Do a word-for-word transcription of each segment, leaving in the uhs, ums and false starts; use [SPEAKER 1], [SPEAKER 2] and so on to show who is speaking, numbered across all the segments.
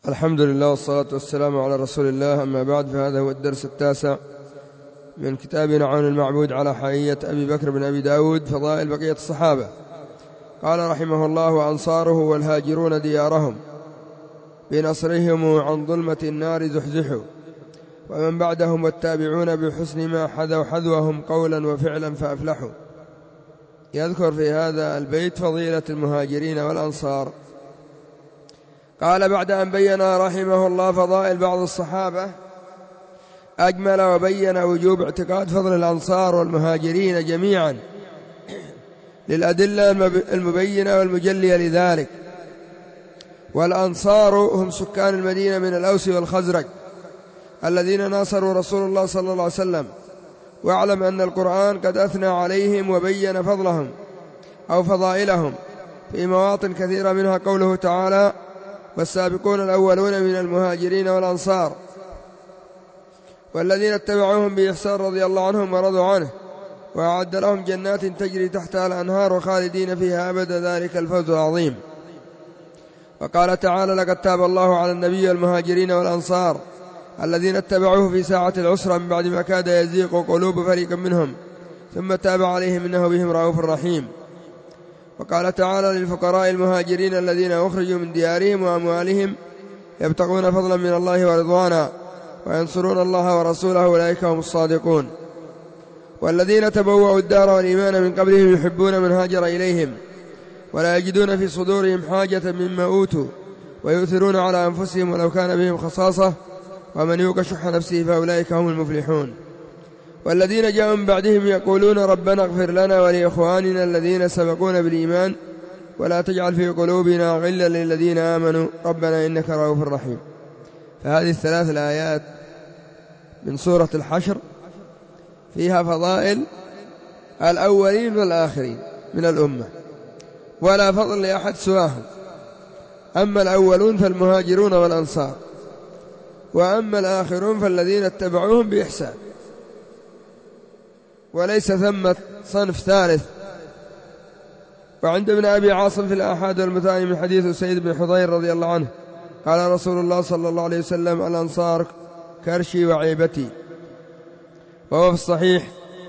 [SPEAKER 1] الحمد لله والصلاة والسلام على رسول الله. أما بعد، فهذا هو الدرس التاسع من كتابنا عون المعبود على حقية أبي بكر بن أبي داود، فضائل بقية الصحابة. قال رحمه الله: وأنصاره والهاجرون ديارهم بنصرهم عن ظلمة النار زحزحوا، ومن بعدهم والتابعون بحسن ما حذوا حذوهم قولا وفعلا فأفلحوا. يذكر في هذا البيت فضيلة المهاجرين والأنصار. قال: بعد أن بين رحمه الله فضائل بعض الصحابة، أجمل وبين وجوب اعتقاد فضل الأنصار والمهاجرين جميعا للأدلة المبينة والمجلية لذلك. والأنصار هم سكان المدينة من الأوس والخزرج الذين ناصروا رسول الله صلى الله عليه وسلم. واعلم أن القرآن قد أثنى عليهم وبين فضلهم أو فضائلهم في مواطن كثيرة، منها قوله تعالى: والسابقون الأولون من المهاجرين والأنصار والذين اتبعوهم بإحسان رضي الله عنهم ورضوا عنه وأعد لهم جنات تجري تحتها الأنهار وخالدين فيها أبدا، ذلك الفوز العظيم. وقال تعالى: لقد تاب الله على النبي والمهاجرين والأنصار الذين اتبعوه في ساعة العسرة من بعد ما كاد يزيغ قلوب فريق منهم ثم تاب عليهم إنه بهم رؤوف رحيم. وقال تعالى: للفقراء المهاجرين الذين أخرجوا من ديارهم وأموالهم يبتغون فضلا من الله ورضوانا وينصرون الله ورسوله أولئك هم الصادقون. والذين تبوأوا الدار والإيمان من قبلهم يحبون من هاجر إليهم ولا يجدون في صدورهم حاجة مما أوتوا ويؤثرون على أنفسهم ولو كان بهم خصاصة ومن يوق شح نفسه فأولئك هم المفلحون. والذين جاءوا من بعدهم يقولون ربنا اغفر لنا ولإخواننا الذين سبقونا بالإيمان ولا تجعل في قلوبنا غلا للذين آمنوا ربنا إنك رؤوف رحيم. فهذه الثلاث الآيات من سورة الحشر فيها فضائل الأولين والآخرين من الأمة، ولا فضل لأحد سواهم. أما الأولون فالمهاجرون والأنصار، وأما الآخرون فالذين اتبعوهم بإحسان، وليس ثمة صنف ثالث. وعند ابن أبي عاصم في الآحاد والمثاني من حديث سيد بن حضير رضي الله عنه قال رسول الله صلى الله عليه وسلم: الأنصار كرشي وعيبتي. وهو في الصحيح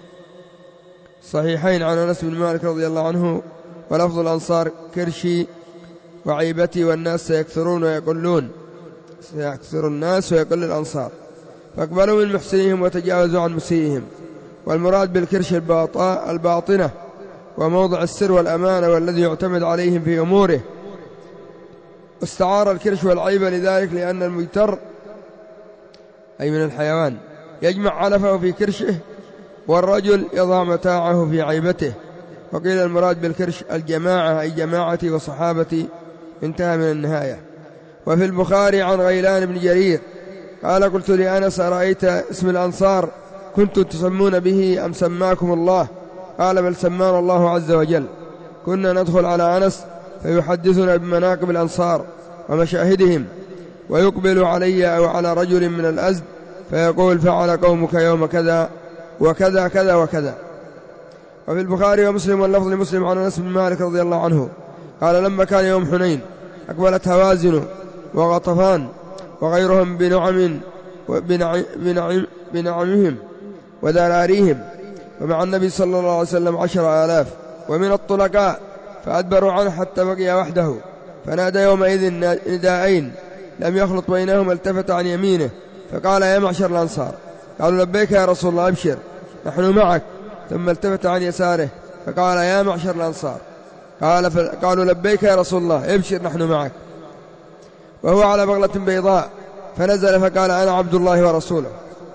[SPEAKER 1] صحيحين عن أنس بن مالك رضي الله عنه: ولفظ الأنصار كرشي وعيبتي والناس سيكثرون ويقلون، سيكثر الناس ويقل الأنصار، فاقبلوا من محسنهم وتجاوزوا عن مسيئهم. والمراد بالكرش الباطنة وموضع السر والأمانة والذي يعتمد عليهم في أموره. استعار الكرش والعيبة لذلك لأن المجتر أي من الحيوان يجمع علفه في كرشه، والرجل يضع متاعه في عيبته. وقيل المراد بالكرش الجماعة أي جماعتي وصحابتي، انتهى من النهاية. وفي البخاري عن غيلان بن جرير قال: قلت لأنس: أرأيت اسم الأنصار كنتم تسمون به أم سماكم الله؟ قال: بل سمانا الله عز وجل. كنا ندخل على أنس فيحدثنا بمناقب الأنصار ومشاهدهم، ويقبل علي أو على رجل من الأزد فيقول: فعل قومك يوم كذا وكذا كذا وكذا. وفي البخاري ومسلم واللفظ لمسلم عن أنس بن مالك رضي الله عنه قال: لما كان يوم حنين أقبلت هوازن وغطفان وغيرهم بنعم وبنعم بنعم بنعمهم وذراريهم، ومع النبي صلى الله عليه وسلم عشر آلاف ومن الطلقاء، فأدبروا عنه حتى بقي وحده، فنادى يومئذ نداءين لم يخلط بينهما، التفت عن يمينه فقال: يا معشر الأنصار. قالوا: لبيك يا رسول الله، أبشر نحن معك. ثم التفت عن يساره فقال: يا معشر الأنصار. قال قالوا: لبيك يا رسول الله، ابشر نحن معك. وهو على بغلة بيضاء، فنزل فقال: أنا عبد الله ورسوله.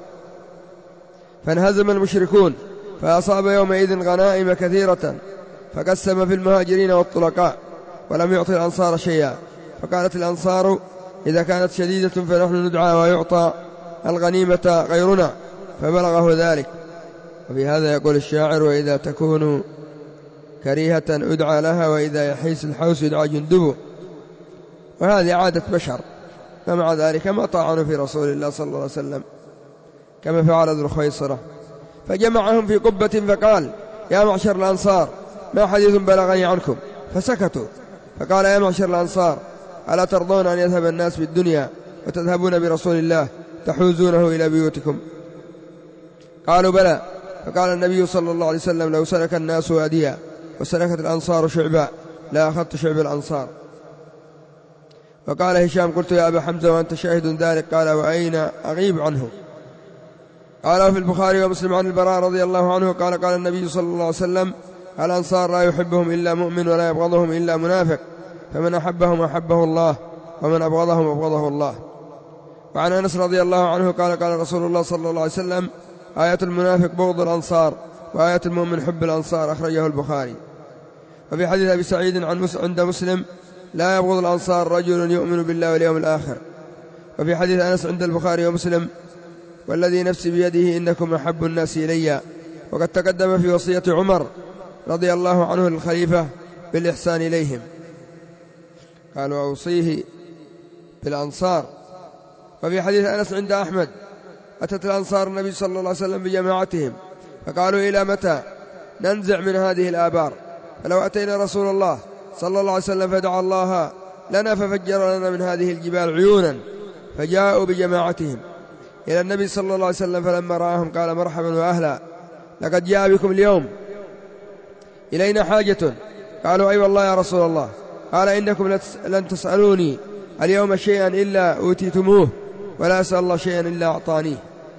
[SPEAKER 1] فانهزم المشركون، فأصاب يومئذ غنائم كثيرة، فقسم في المهاجرين والطلقاء ولم يعطي الأنصار شيئا. فقالت الأنصار: إذا كانت شديدة فنحن ندعى ويعطى الغنيمة غيرنا، فبلغه ذلك. وفي هذا يقول الشاعر: وإذا تكون كريهة أدعى لها، وإذا يحيس الحوس يدعى جندبه. وهذه عادة بشر، فمع ذلك ما طعنوا في رسول الله صلى الله عليه وسلم كما فعل ذو الخيصرة. فجمعهم في قبة فقال: يا معشر الأنصار، ما حديث بلغني عنكم؟ فسكتوا. فقال: يا معشر الأنصار، ألا ترضون أن يذهب الناس بالدنيا وتذهبون برسول الله تحوزونه إلى بيوتكم؟ قالوا بلى. فقال النبي صلى الله عليه وسلم لو سلك الناس واديا وسلكت الأنصار شعبا لا أخذت شعب الأنصار. فقال هشام قلت يا أبا حمزة وأنت شاهد ذلك؟ قال وأين أغيب عنه؟ قال في البخاري ومسلم عن البراء رضي الله عنه قال قال النبي صلى الله عليه وسلم الأنصار لا يحبهم إلا مؤمن ولا يبغضهم إلا منافق، فمن أحبهم أحبه الله ومن أبغضهم أبغضه الله. وعن أنس رضي الله عنه قال قال رسول الله صلى الله عليه وسلم آية المنافق بغض الأنصار وآية المؤمن حب الأنصار، أخرجه البخاري. وفي حديث أبي سعيد عن عند مسلم لا يبغض الأنصار رجل يؤمن بالله واليوم الآخر. وفي حديث أنس عند البخاري ومسلم والذي نفسي بيده إنكم أحب الناس إلي. وقد تقدم في وصية عمر رضي الله عنه للخليفة بالإحسان إليهم، قالوا أوصيه بالأنصار. وفي حديث أنس عند أحمد أتت الأنصار النبي صلى الله عليه وسلم بجماعتهم فقالوا إلى متى ننزع من هذه الآبار؟ فلو أتينا رسول الله صلى الله عليه وسلم فدعا الله لنا ففجر لنا من هذه الجبال عيونا، فجاءوا بجماعتهم إلى النبي صلى الله عليه وسلم فلما رآهم قال مرحبا وأهلا، لقد جاء بكم اليوم إلينا حاجة. قالوا أي والله يا رسول الله. قال إنكم لن تسألوني اليوم شيئا إلا أوتيتموه ولا أسأل الله شيئا إلا أعطانيه.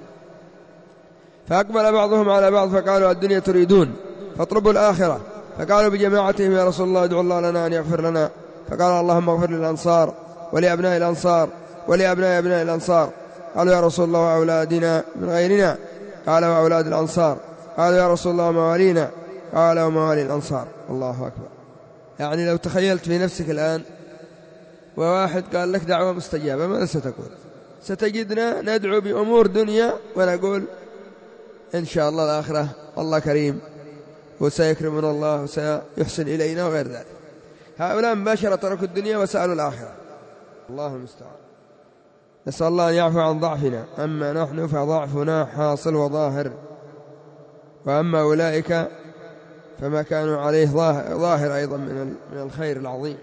[SPEAKER 1] فأقبل بعضهم على بعض فقالوا الدنيا تريدون فاطلبوا الآخرة. فقالوا بجماعتهم يا رسول الله ادعوا الله لنا أن يغفر لنا. فقال اللهم اغفر للأنصار ولأبناء الأنصار ولأبناء أبناء الأنصار. قالوا يا رسول الله وأولادنا من غيرنا؟ قال وأولاد الأنصار. قالوا يا رسول الله وموالينا؟ قال وموالي الأنصار. الله أكبر. يعني لو تخيلت في نفسك الآن وواحد قال لك دعوة مستجابة ماذا ستقول؟ ستجدنا ندعو بأمور دنيا ونقول إن شاء الله الآخرة الله كريم وسيكرمنا الله وسيحسن إلينا وغير ذلك. هؤلاء مباشرة تركوا الدنيا وسألوا الآخرة. الله المستعان. نسأل الله أن يعفو عن ضعفنا، أما نحن فضعفنا حاصل وظاهر، وأما أولئك فما كانوا عليه ظاهر أيضا من الخير العظيم.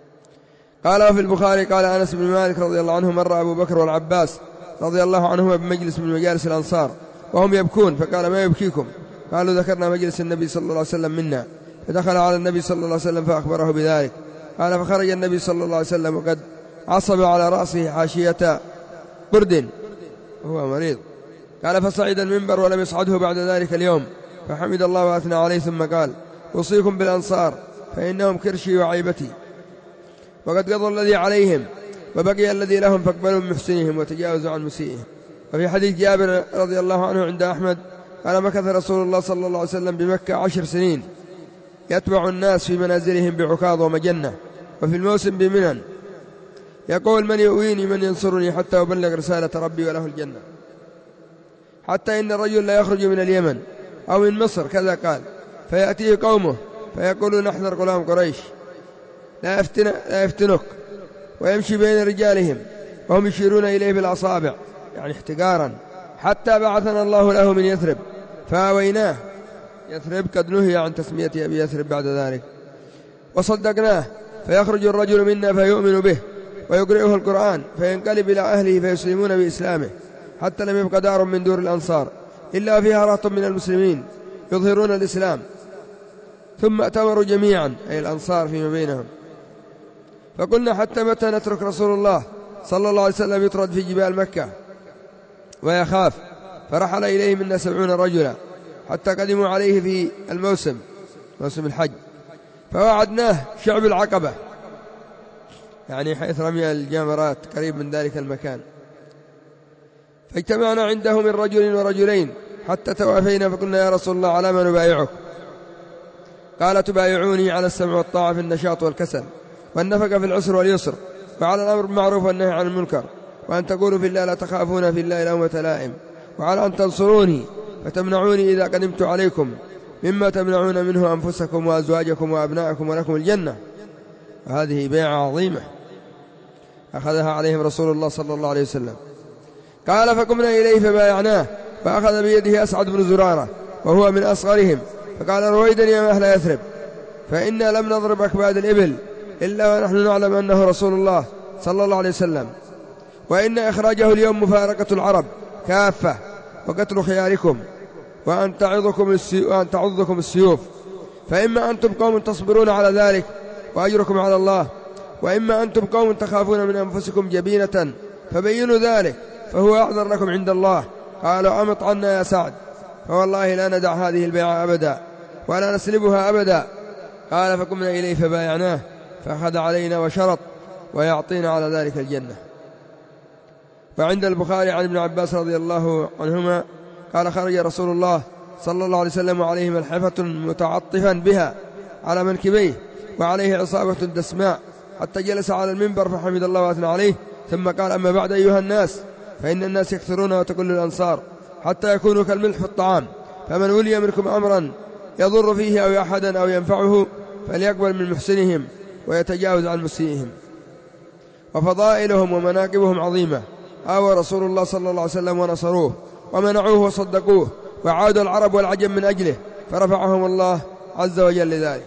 [SPEAKER 1] قال في البخاري قال أنس بن مالك رضي الله عنه مر أبو بكر والعباس رضي الله عنهما بمجلس من مجالس الأنصار وهم يبكون، فقال ما يبكيكم؟ قالوا ذكرنا مجلس النبي صلى الله عليه وسلم منا. فدخل على النبي صلى الله عليه وسلم فأخبره بذلك. قال فخرج النبي صلى الله عليه وسلم وقد عصب على رأسه حاشية برد وهو مريض. قال فصعد المنبر ولم يصعده بعد ذلك اليوم، فحمد الله وأثنى عليه ثم قال أوصيكم بالأنصار فإنهم كرشي وعيبتي، وقد قضوا الذي عليهم وبقي الذي لهم فاقبلوا من محسنهم وتجاوزوا عن مسيئهم. وفي حديث جابر رضي الله عنه عند أحمد قال مكث رسول الله صلى الله عليه وسلم بمكة عشر سنين يتبع الناس في منازلهم بعكاظ ومجنة وفي الموسم بمنن، يقول من يؤويني من ينصرني حتى أبلغ رسالة ربي وله الجنة. حتى إن الرجل لا يخرج من اليمن أو من مصر كذا قال فيأتيه قومه فيقولون نحذر غلام قريش لا, يفتن لا يفتنك، ويمشي بين رجالهم وهم يشيرون إليه بالأصابع يعني احتقارا، حتى بعثنا الله له من يثرب فآويناه. يثرب قد نهي عن تسمية أبي يثرب بعد ذلك وصدقناه، فيخرج الرجل منا فيؤمن به ويقرئه القرآن فينقلب إلى أهله فيسلمون بإسلامه، حتى لم يبق دار من دور الأنصار إلا فيها رهط من المسلمين يظهرون الإسلام. ثم ائتمروا جميعا أي الأنصار فيما بينهم، فقلنا حتى متى نترك رسول الله صلى الله عليه وسلم يطرد في جبال مكة ويخاف؟ فرحل إليه منا سبعون رجلا حتى قدموا عليه في الموسم موسم الحج، فوعدناه شعب العقبة يعني حيث رمي الجمرات قريب من ذلك المكان، فاجتمعنا عنده من رجل ورجلين حتى توافينا فقلنا يا رسول الله على ما نبايعك؟ قال تبايعوني على السمع والطاعة في النشاط والكسل والنفقة في العسر واليسر وعلى الأمر بالمعروف والنهي عن المنكر، وأن تقولوا في الله لا تخافون في الله لومة لائم، وعلى أن تنصروني فتمنعوني إذا قدمت عليكم مما تمنعون منه أنفسكم وأزواجكم وأبناءكم ولكم الجنة. وهذه بيعة عظيمة أخذها عليهم رسول الله صلى الله عليه وسلم. قال فقمنا إليه فبايعناه، فأخذ بيده أسعد بن زرارة وهو من أصغرهم، فقال رويدا يا أهل يثرب فإنا لم نضرب أكباد الإبل إلا ونحن نعلم أنه رسول الله صلى الله عليه وسلم، وإن إخراجه اليوم مفارقة العرب كافة وقتل خياركم وأن تعظكم وأن تعظكم السيوف، فإما أنتم قوم تصبرون على ذلك وأجركم على الله، وإما أنتم قوم تخافون من أنفسكم جبينة فبينوا ذلك فهو أعذر لكم عند الله. قالوا أمط عنا يا سعد، فوالله لا ندع هذه البيعة أبدا ولا نسلبها أبدا. قال فقمنا إليه فبايعناه فأخذ علينا وشرط ويعطينا على ذلك الجنة. وعند البخاري عن ابن عباس رضي الله عنهما قال خرج رسول الله صلى الله عليه وسلم وعليه ملحفة متعطفا بها على منكبيه وعليه عصابة دسماء، حتى جلس على المنبر فحمد الله وأثنى عليه، ثم قال أما بعد أيها الناس، فإن الناس يكثرون وتقل الأنصار حتى يكونوا كالملح في الطعام، فمن ولي منكم أمرا يضر فيه أو أحدا أو ينفعه فليقبل من محسنهم ويتجاوز عن مسيئهم. وفضائلهم ومناقبهم عظيمة، آوى رسول الله صلى الله عليه وسلم ونصروه ومنعوه وصدقوه، وعادوا العرب والعجم من أجله فرفعهم الله عز وجل لذلك.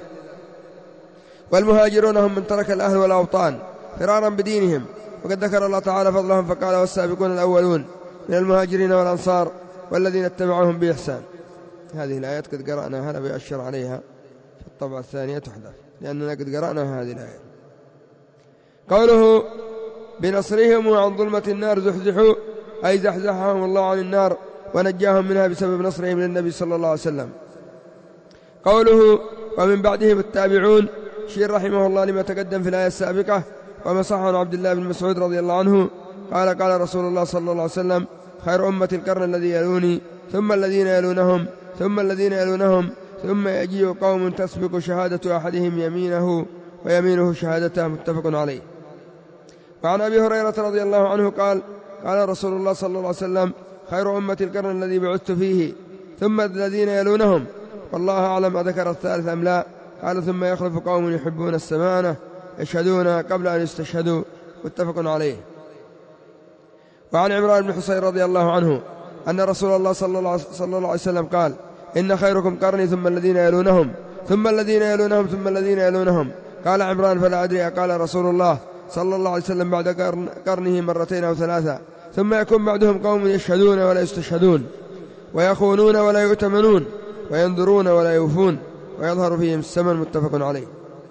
[SPEAKER 1] والمهاجرون هم من ترك الأهل والأوطان فرارا بدينهم، وقد ذكر الله تعالى فضلهم فقال والسابقون الأولون من المهاجرين والأنصار والذين اتبعوهم بإحسان. هذه الآيات قد قرأناها، لا بيأشر عليها في الطبعة الثانية تحذف لأننا قد قرأنا هذه الآية. قوله بنصرهم وعن ظلمة النار زحزحوا، أي زحزحهم الله عن النار ونجاهم منها بسبب نصرهم للنبي صلى الله عليه وسلم. قوله ومن بعدهم التابعون، شير رحمه الله لما تقدم في الآية السابقة. وما صح عن عبد الله بن مسعود رضي الله عنه قال قال رسول الله صلى الله عليه وسلم خير أمة القرن الذي يلوني ثم الذين يلونهم ثم الذين يلونهم ثم يجيء قوم تسبق شهادة أحدهم يمينه ويمينه شهادته، متفق عليه. وعن أبي هريرة رضي الله عنه قال قال رسول الله صلى الله عليه وسلم خير أمة القرن الذي بعثت فيه ثم الذين يلونهم، والله أعلم أذكر الثالث أم لا. قال ثم يخلف قوم يحبون السمانة يشهدون قبل أن يستشهدوا، متفق عليه. وعن عمران بن حصين رضي الله عنه أن رسول الله صلى الله عليه وسلم قال إن خيركم قرني ثم الذين يلونهم ثم الذين يلونهم ثم الذين يلونهم. قال عمران فلا أدري قال رسول الله صلى الله عليه وسلم بعد قرنه مرتين أو ثلاثة، ثم يكون بعدهم قوم يشهدون ولا يستشهدون ويخونون ولا يؤتمنون وينذرون ولا يوفون ويظهر فيهم السمن، متفق عليه.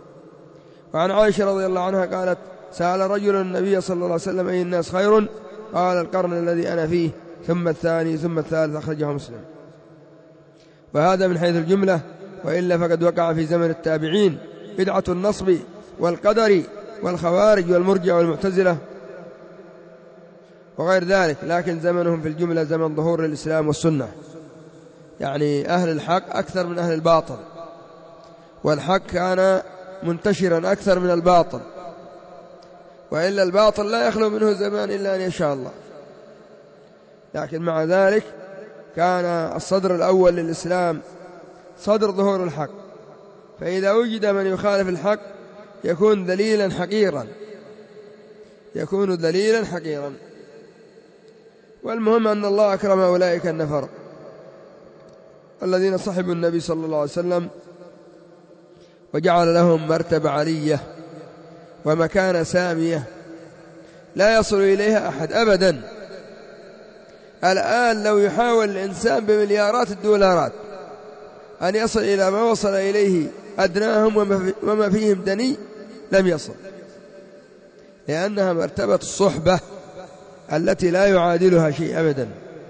[SPEAKER 1] وعن عائشة رضي الله عنها قالت سأل رجل النبي صلى الله عليه وسلم أي الناس خير؟ قال القرن الذي أنا فيه ثم الثاني ثم الثالث، أخرجه مسلم. وهذا من حيث الجملة، وإلا فقد وقع في زمن التابعين بدعة النصب والقدر والخوارج والمرجع والمعتزلة وغير ذلك، لكن زمنهم في الجملة زمن ظهور الإسلام والسنة، يعني أهل الحق أكثر من أهل الباطل، والحق كان منتشرا أكثر من الباطل، وإلا الباطل لا يخلو منه زمان إلا أن يشاء الله. لكن مع ذلك كان الصدر الأول للإسلام صدر ظهور الحق، فإذا وجد من يخالف الحق يكون دليلا حقيرا يكون دليلا حقيرا والمهم أن الله أكرم أولئك النفر الذين صحبوا النبي صلى الله عليه وسلم وجعل لهم مرتبة علية ومكانة سامية لا يصل إليها أحد أبدا. الآن لو يحاول الإنسان بمليارات الدولارات أن يصل إلى ما وصل إليه أدناهم وما فيهم دني لم يصل، لأنها مرتبة الصحبة التي لا يعادلها شيء أبدا.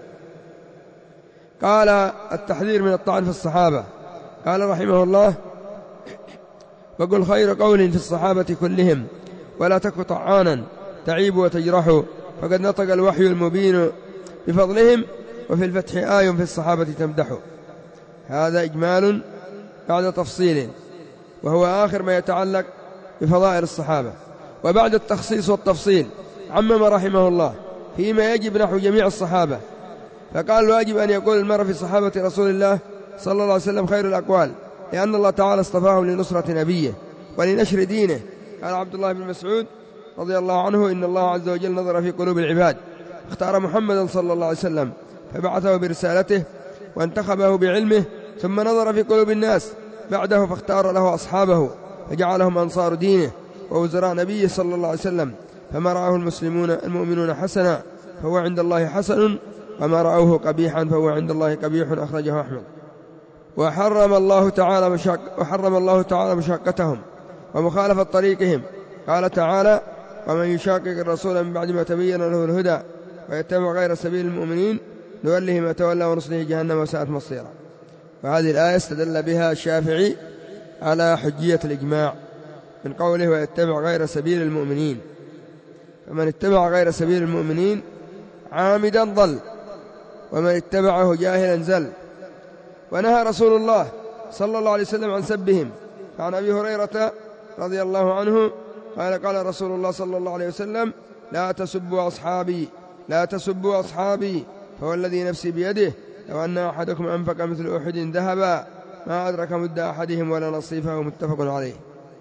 [SPEAKER 1] قال التحذير من الطعن في الصحابة، قال رحمه الله وقل خير قول في الصحابة كلهم ولا تك طعانا تعيب وتجرح، فقد نطق الوحي المبين بفضلهم وفي الفتح آي في الصحابة تمدح. هذا إجمال بعد تفصيل، وهو آخر ما يتعلق بفضائل الصحابة. وبعد التخصيص والتفصيل عمم رحمه الله فيما يجب نحو جميع الصحابة، فقال الواجب أن يقول المرء في صحابة رسول الله صلى الله عليه وسلم خير الأقوال، لأن الله تعالى اصطفاهم لنصرة نبيه ولنشر دينه. قال عبد الله بن مسعود رضي الله عنه إن الله عز وجل نظر في قلوب العباد، اختار محمدا صلى الله عليه وسلم فبعثه برسالته وانتخبه بعلمه، ثم نظر في قلوب الناس بعده فاختار له أصحابه فجعلهم أنصار دينه ووزراء نبيه صلى الله عليه وسلم، فما رآه المسلمون المؤمنون حسنا فهو عند الله حسن، وما رأوه قبيحا فهو عند الله قبيح. أخرجه أحمد. وحرم الله تعالى مشاق وحرم الله تعالى مشاقتهم ومخالفة طريقهم. قال تعالى: ومن يشاقق الرسول من بعد ما تبين له الهدى ويتبع غير سبيل المؤمنين نوله ما تولى ونصله جهنم وساءت مصيرا. وهذه الآية استدل بها الشافعي على حجية الإجماع من قوله: ويتبع غير سبيل المؤمنين. فمن اتبع غير سبيل المؤمنين عامدا ضل، ومن اتبعه جاهلا زل. ونهى رسول الله صلى الله عليه وسلم عن سبهم. فعن أبي هريرة رضي الله عنه قال: قال رسول الله صلى الله عليه وسلم: لا تسبوا أصحابي لا تسبوا أصحابي فهو الذي نفسي بيده لو أن أحدكم أنفق مثل أحد ذهبا ما أدرك مد أحدهم ولا نصيفه. متفق عليه.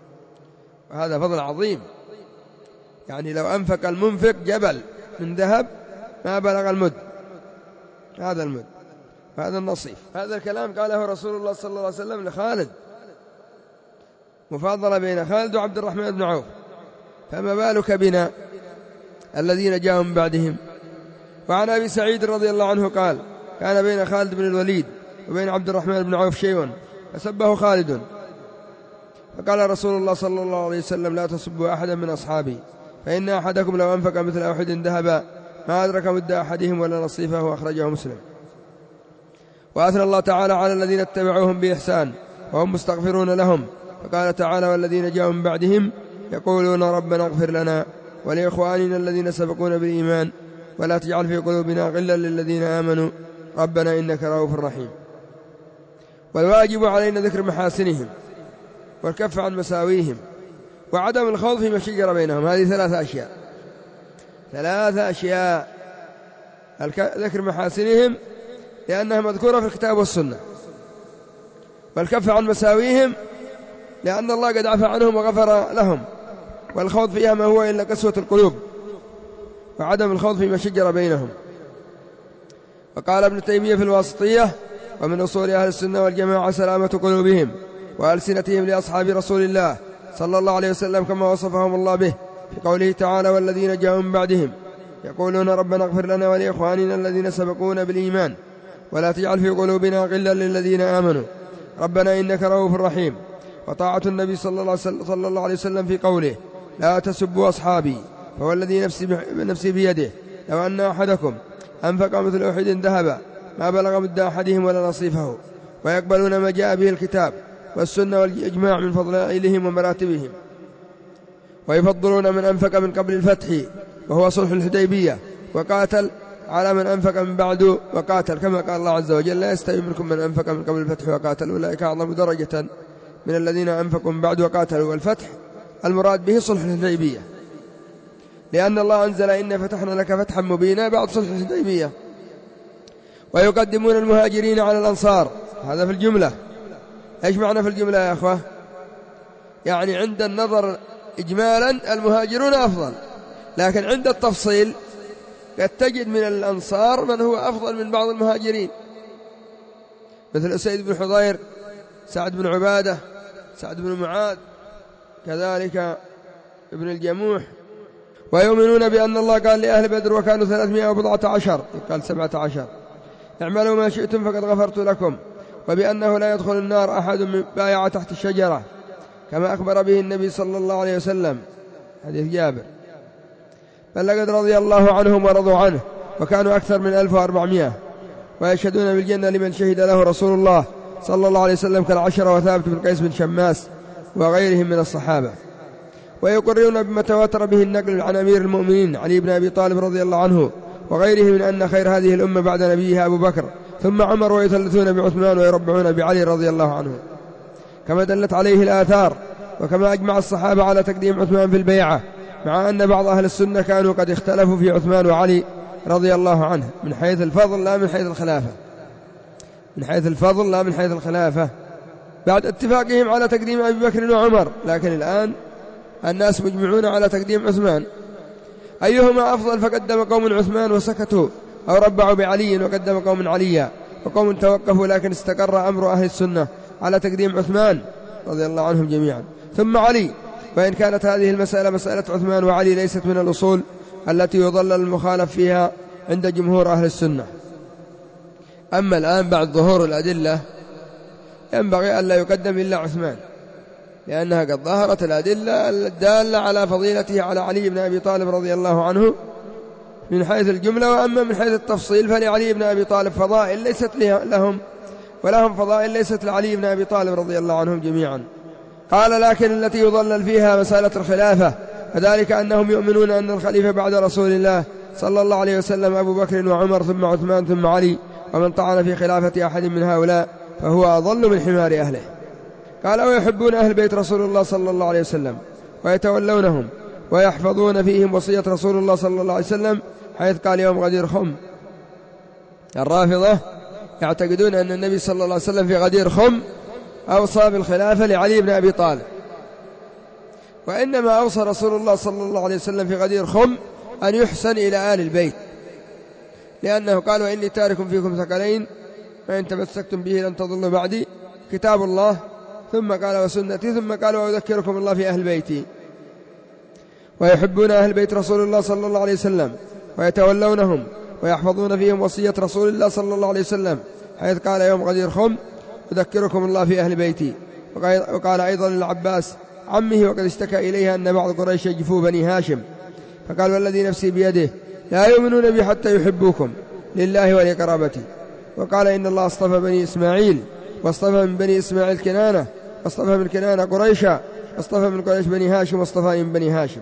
[SPEAKER 1] وهذا فضل عظيم، يعني لو أنفق المنفق جبل من ذهب ما بلغ المد، هذا المد، هذا النصيف. هذا الكلام قاله رسول الله صلى الله عليه وسلم لخالد، مفاضلة بين خالد وعبد الرحمن بن عوف، فما بالك بنا الذين جاءوا من بعدهم. وعن أبي سعيد رضي الله عنه قال: كان بين خالد بن الوليد وبين عبد الرحمن بن عوف شيء فسبه خالد، فقال رسول الله صلى الله عليه وسلم: لا تسبوا أحدا من أصحابي فإن أحدكم لو أنفق مثل أحد ذهبا ما أدرك مد أحدهم ولا نصيفه. أخرجه مسلم. وأثنى الله تعالى على الذين اتبعوهم بإحسان وهم مستغفرون لهم، فقال تعالى: والذين جاءوا من بعدهم يقولون ربنا اغفر لنا ولإخواننا الذين سبقونا بالإيمان ولا تجعل في قلوبنا غلا للذين آمنوا ربنا إنك رؤوف رحيم. والواجب علينا ذكر محاسنهم والكف عن مساويهم وعدم الخوض فيما شجر بينهم. هذه ثلاثة أشياء ثلاثة أشياء ذكر محاسنهم لأنها مذكورة في الكتاب والسنة، والكف عن مساويهم لأن الله قد عفى عنهم وغفر لهم، والخوض فيها ما هو إلا قسوة القلوب، وعدم الخوض فيما شجر بينهم. وقال ابن تيمية في الواسطية: ومن أصول أهل السنة والجماعة سلامة قلوبهم وألسنتهم لأصحاب رسول الله صلى الله عليه وسلم كما وصفهم الله به في قوله تعالى: والذين جاءوا من بعدهم يقولون ربنا اغفر لنا ولإخواننا الذين سبقونا بالإيمان ولا تجعل في قلوبنا غلا للذين آمنوا ربنا إنك رؤوف رحيم. وطاعة النبي صلى الله عليه وسلم في قوله: لا تسبوا أصحابي فهو الذي نفسي بيده لو أن أحدكم أنفق مثل أحد ذهبا ما بلغ مد أحدهم ولا نصيفه. ويقبلون ما جاء به الكتاب والسنة والإجماع من فضائلهم ومراتبهم، ويفضلون من أنفق من قبل الفتح وهو صلح الحديبية وقاتل على من أنفق من بعد وقاتل، كما قال الله عز وجل: لا يستوي منكم من أنفق من قبل الفتح وقاتل أولئك أعظم درجة من الذين أنفقوا من بعد وقاتلوا. والفتح المراد به صلح الحديبية، لأن الله أنزل: إن فتحنا لك فتحا مبينا بعد صلح الحديبية. ويقدمون المهاجرين على الأنصار، هذا في الجملة. إيش معنى في الجملة يا أخوة؟ يعني عند النظر إجمالا المهاجرون أفضل، لكن عند التفصيل قد تجد من الأنصار من هو أفضل من بعض المهاجرين، مثل أسيد بن حضير، سعد بن عبادة، سعد بن معاذ، كذلك ابن الجموح. ويؤمنون بأن الله قال لأهل بدر وكانوا ثلاثمائة وبضعة عشر، قال سبعة عشر: اعملوا ما شئتم فقد غفرت لكم، وبأنه لا يدخل النار أحد من بايع تحت الشجرة كما أخبر به النبي صلى الله عليه وسلم، حديث جابر. بل لقد رضي الله عنهم ورضوا عنه وكانوا أكثر من ألف وأربعمائة، ويشهدون بالجنة لمن شهد له رسول الله صلى الله عليه وسلم كالعشرة وثابت بن قيس بن شماس وغيرهم من الصحابة. ويقررون بما تواتر به النقل عن أمير المؤمنين علي بن أبي طالب رضي الله عنه وغيره من أن خير هذه الأمة بعد نبيها أبو بكر ثم عمر، ويثلثون بعثمان ويربعون بعلي رضي الله عنه، كما دلت عليه الآثار. وكما أجمع الصحابة على تقديم عثمان في البيعة، مع أن بعض أهل السنة كانوا قد اختلفوا في عثمان وعلي رضي الله عنه من حيث الفضل لا من حيث الخلافة، من حيث الفضل لا من حيث الخلافة، بعد اتفاقهم على تقديم أبي بكر وعمر. لكن الآن الناس مجمعون على تقديم عثمان. أيهما أفضل؟ فقدم قوم عثمان وسكتوا، أو ربعوا بعلي وقدم قوم عليا، وقوم توقفوا، لكن استقر أمر أهل السنة على تقديم عثمان رضي الله عنهم جميعا ثم علي، وإن كانت هذه المسألة مسألة عثمان وعلي ليست من الأصول التي يضلل المخالف فيها عند جمهور أهل السنة. أما الآن بعد ظهور الأدلة ينبغي أن لا يقدم إلا عثمان، لأنها قد ظهرت الأدلة الدالة على فضيلته على علي بن أبي طالب رضي الله عنه من حيث الجملة. وأما من حيث التفصيل فلعلي بن أبي طالب فضائل ليست لهم، ولهم فضائل ليست لعلي بن أبي طالب رضي الله عنهم جميعا. قال لكن التي يضلل فيها مسألة الخلافة، وذلك أنهم يؤمنون أن الخليفة بعد رسول الله صلى الله عليه وسلم أبو بكر وعمر ثم عثمان ثم علي، ومن طعن في خلافة أحد من هؤلاء فهو أضل من حمار أهله. قال ويحبون أهل بيت رسول الله صلى الله عليه وسلم ويتولونهم ويحفظون فيهم وصية رسول الله صلى الله عليه وسلم، حيث قال يوم غدير خم. الرافضة يعتقدون أن النبي صلى الله عليه وسلم في غدير خم أوصى بالخلافة لعلي بن أبي طالب، وإنما أوصى رسول الله صلى الله عليه وسلم في غدير خم أن يحسن إلى آل البيت، لأنه قال وإني تارك فيكم ثقلين فإن تمسكتم به لن تضلوا بعدي، كتاب الله ثم قال وسنتي ثم قال وأذكركم الله في أهل بيتي. ويحبون أهل بيت رسول الله صلى الله عليه وسلم ويتولونهم ويحفظون فيهم وصية رسول الله صلى الله عليه وسلم، حيث قال يوم غدير خم أذكركم الله في أهل بيتي. وقال أيضا للعباس عمه وقد اشتكى إليها أن بعض قريش يجفوا بني هاشم، فقال والذي نفسي بيده لا يؤمنون بي حتى يحبوكم لله ولقرابتي. وقال إن الله اصطفى بني إسماعيل واصطفى من بني إسماعيل كنانة واصطفى من كنانة قريشا واصطفى من قريش بني هاشم واصطفى من بني هاشم.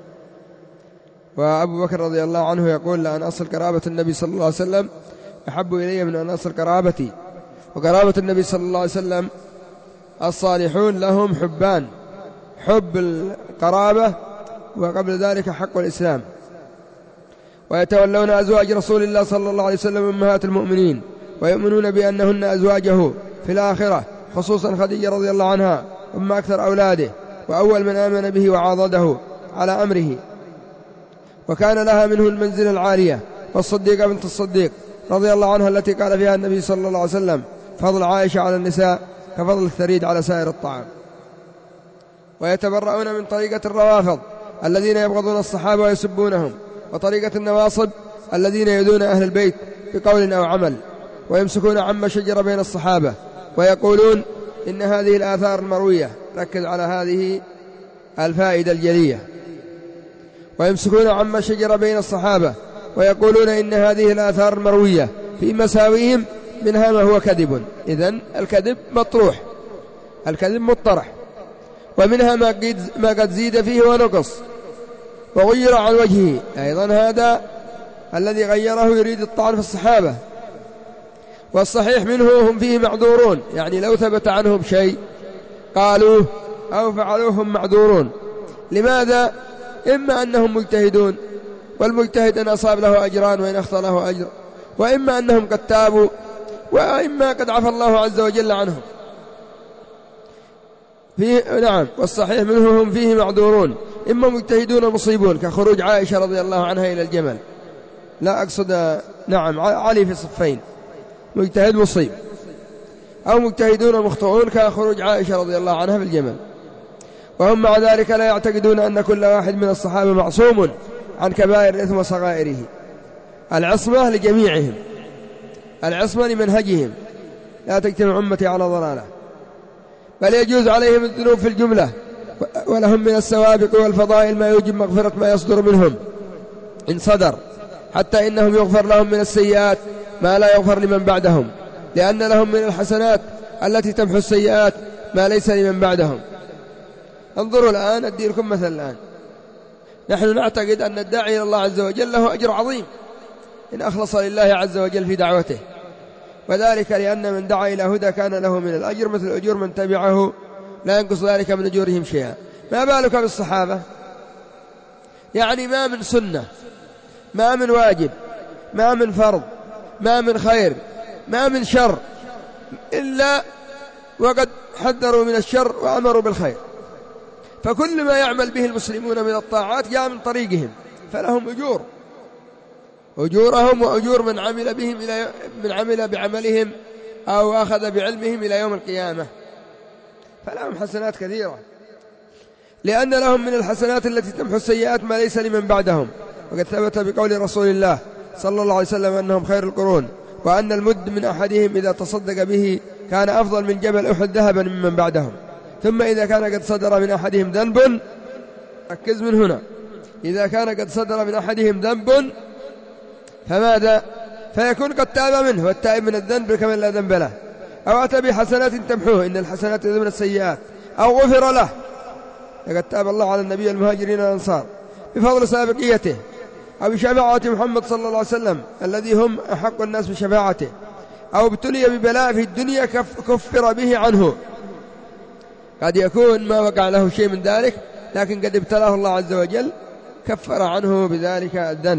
[SPEAKER 1] وأبو بكر رضي الله عنه يقول لأن أصل قرابة النبي صلى الله عليه وسلم أحب إلي من أن أصل قرابتي. وقرابة النبي صلى الله عليه وسلم الصالحون لهم حبان، حب القرابة وقبل ذلك حق الإسلام. ويتولون أزواج رسول الله صلى الله عليه وسلم أمهات المؤمنين، ويؤمنون بأنهن أزواجه في الآخرة، خصوصا خديجة رضي الله عنها أم أكثر أولاده وأول من آمن به وعاضده على أمره، وكان لها منه المنزل العالية. والصديقة بنت الصديق رضي الله عنها التي قال فيها النبي صلى الله عليه وسلم فضل عائشة على النساء كفضل الثريد على سائر الطعام. ويتبرؤون من طريقة الروافض الذين يبغضون الصحابة ويسبونهم، وطريقة النواصب الذين يؤذون أهل البيت بقول أو عمل، ويمسكون عما شجر بين الصحابة ويقولون إن هذه الآثار المروية، ركز على هذه الفائدة الجلية، ويمسكون عما شجر بين الصحابة ويقولون إن هذه الآثار المروية في مساويهم منها ما هو كذب. إذن الكذب مطروح، الكذب مطرح، ومنها ما قد, ما قد زيد فيه ونقص وغير عن وجهه. أيضا هذا الذي غيره يريد الطعن في الصحابة. والصحيح منه هم فيه معذورون، يعني لو ثبت عنهم شيء قالوه أو فعلوهم معذورون. لماذا؟ إما أنهم مجتهدون، والمجتهد إن أصاب له أجران وإن أخطأ له أجر، وإما أنهم قد تابوا، وإما قد عفى الله عز وجل عنهم. فيه نعم، والصحيح منهم هم فيه معذورون، إما مجتهدون مصيبون كخروج عائشة رضي الله عنها إلى الجمل، لا أقصد نعم علي في صفين، مجتهد مصيب، أو مجتهدون مخطئون كخروج عائشة رضي الله عنها في الجمل. وهم مع ذلك لا يعتقدون أن كل واحد من الصحابة معصوم عن كبائر الإثم وصغائره. العصمة لجميعهم، العصمة لمنهجهم، لا تجتمع أمتي على ضلالة، بل يجوز عليهم الذنوب في الجملة، ولهم من السوابق والفضائل ما يوجب مغفرة ما يصدر منهم إن صدر، حتى إنهم يغفر لهم من السيئات ما لا يغفر لمن بعدهم، لأن لهم من الحسنات التي تمحو السيئات ما ليس لمن بعدهم. انظروا الآن، أدي لكم مثل الآن، نحن نعتقد أن الداعي إلى الله عز وجل له أجر عظيم إن أخلص لله عز وجل في دعوته، وذلك لأن من دعا إلى هدى كان له من الأجر مثل أجور من تبعه لا ينقص ذلك من أجورهم شيئا. ما بالك بالصحابة؟ يعني ما من سنة، ما من واجب، ما من فرض، ما من خير، ما من شر، إلا وقد حذروا من الشر وأمروا بالخير. فكل ما يعمل به المسلمون من الطاعات جاء من طريقهم، فلهم أجور، أجورهم وأجور من عمل بهم إلى من عمل بعملهم أو أخذ بعلمهم إلى يوم القيامة، فلهم حسنات كثيرة. لأن لهم من الحسنات التي تمحو السيئات ما ليس لمن بعدهم. وقد ثبت بقول رسول الله صلى الله عليه وسلم أنهم خير القرون، وأن المد من أحدهم إذا تصدق به كان أفضل من جبل أحد ذهبا ممن بعدهم. ثم إذا كان قد صدر من أحدهم ذنب، ركز من هنا، إذا كان قد صدر من أحدهم ذنب فماذا؟ فيكون قد تاب منه، والتائب من الذنب كمن لا ذنب له، أو أتى بحسنات تمحوه، إن الحسنات يذهبن السيئات، أو غفر له، لقد تاب الله على النبي المهاجرين والأنصار بفضل سابقيته، أو بشفاعة محمد صلى الله عليه وسلم الذي هم أحق الناس بشفاعته، أو ابتلي ببلاء في الدنيا كفر به عنه. قد يكون ما وقع له شيء من ذلك، لكن قد ابتلاه الله عز وجل كفر عنه بذلك الذنب.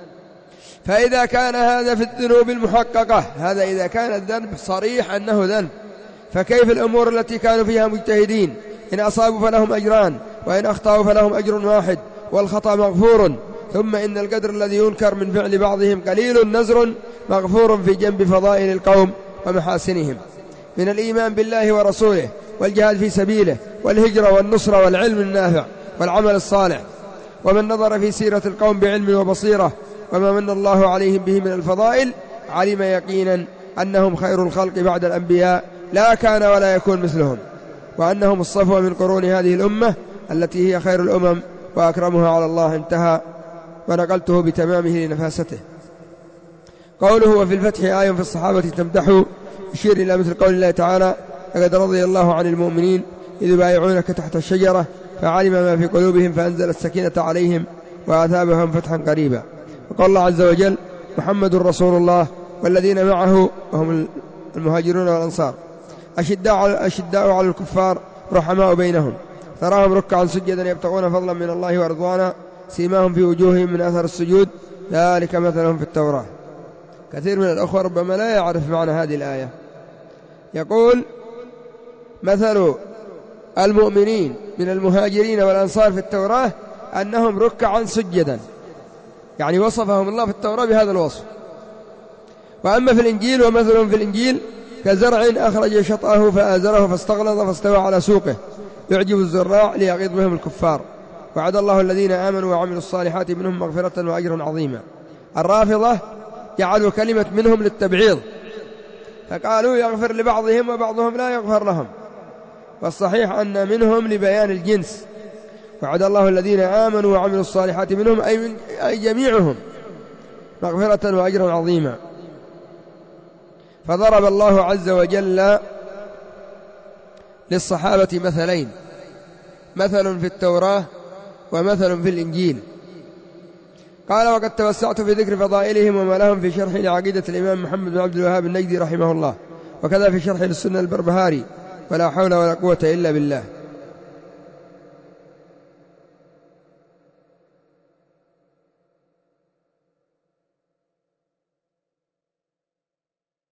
[SPEAKER 1] فإذا كان هذا في الذنوب المحققة، هذا إذا كان الذنب صريح أنه ذنب، فكيف الأمور التي كانوا فيها مجتهدين؟ إن أصابوا فلهم أجران، وإن أخطأوا فلهم أجر واحد، والخطأ مغفور. ثم إن القدر الذي ينكر من فعل بعضهم قليل نزر مغفور في جنب فضائل القوم ومحاسنهم من الإيمان بالله ورسوله، والجهاد في سبيله، والهجرة، والنصرة، والعلم النافع، والعمل الصالح. ومن نظر في سيرة القوم بعلم وبصيرة وما من الله عليهم به من الفضائل، علم يقينا أنهم خير الخلق بعد الأنبياء، لا كان ولا يكون مثلهم، وأنهم الصفوة من قرون هذه الأمة التي هي خير الأمم وأكرمها على الله. انتهى، ونقلته بتمامه لنفاسته. قوله وفي الفتح آية في الصحابة تمدحوا، يشير إلى مثل قول الله تعالى لقد رضي الله عن المؤمنين إذ يبايعونك تحت الشجرة فعلم ما في قلوبهم فأنزل السكينة عليهم وأثابهم فتحا قريبا. وقال الله عز وجل محمد رسول الله والذين معه وهم المهاجرون والأنصار أشداء, أشداء على الكفار رحماء بينهم، تراهم ركعا سجدا يبتغون فضلا من الله ورضوانا، سيماهم في وجوههم من أثر السجود، ذلك مثلهم في التوراة. كثير من الأخوة ربما لا يعرف معنى هذه الآية. يقول مثل المؤمنين من المهاجرين والأنصار في التوراة أنهم ركعا سجدا، يعني وصفهم الله في التوراة بهذا الوصف. وأما في الإنجيل ومثلهم في الإنجيل كزرع أخرج شطأه فآزره فاستغلظ فاستوى على سوقه يعجب الزراع ليغيظ بهم الكفار. وعد الله الذين آمنوا وعملوا الصالحات منهم مغفرة وأجرا عظيما. الرافضة جعلوا كلمة منهم للتبعيض، فقالوا يغفر لبعضهم وبعضهم لا يغفر لهم، والصحيح أن منهم لبيان الجنس. وعد الله الذين آمنوا وعملوا الصالحات منهم أي, من أي جميعهم مغفرة وأجرا عظيما. فضرب الله عز وجل للصحابة مثلين، مثل في التوراة ومثل في الإنجيل. قال وقد توسعت في ذكر فضائلهم وما لهم في شرح لعقيدة الإمام محمد بن عبد الوهاب النجدي رحمه الله، وكذا في شرح للسنة البربهاري، ولا حول ولا قوة إلا بالله.